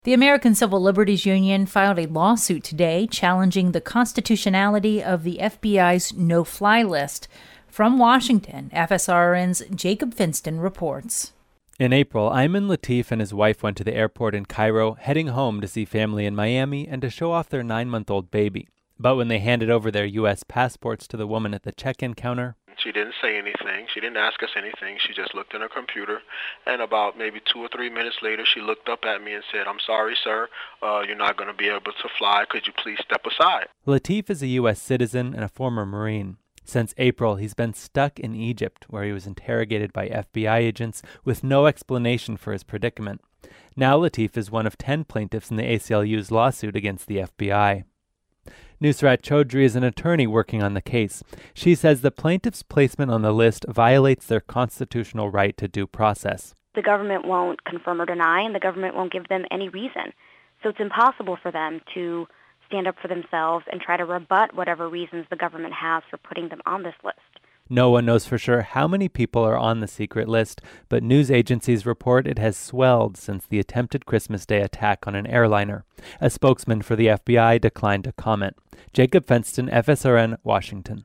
The American Civil Liberties Union filed a lawsuit today challenging the constitutionality of the FBI's no-fly list. From Washington, FSRN's Jacob Finston reports. In April, Ayman Latif and his wife went to the airport in Cairo, heading home to see family in Miami and to show off their 9-month-old baby. But when they handed over their U.S. passports to the woman at the check-in counter, she didn't say anything. She didn't ask us anything. She just looked in her computer, and about maybe 2 or 3 minutes later, she looked up at me and said, "I'm sorry, sir. You're not going to be able to fly. Could you please step aside?" Latif is a U.S. citizen and a former Marine. Since April, he's been stuck in Egypt, where he was interrogated by FBI agents with no explanation for his predicament. Now Latif is one of 10 plaintiffs in the ACLU's lawsuit against the FBI. Nusrat Chaudhry is an attorney working on the case. She says the plaintiff's placement on the list violates their constitutional right to due process. The government won't confirm or deny, and the government won't give them any reason. So it's impossible for them to stand up for themselves and try to rebut whatever reasons the government has for putting them on this list. No one knows for sure how many people are on the secret list, but news agencies report it has swelled since the attempted Christmas Day attack on an airliner. A spokesman for the FBI declined to comment. Jacob Finston, FSRN, Washington.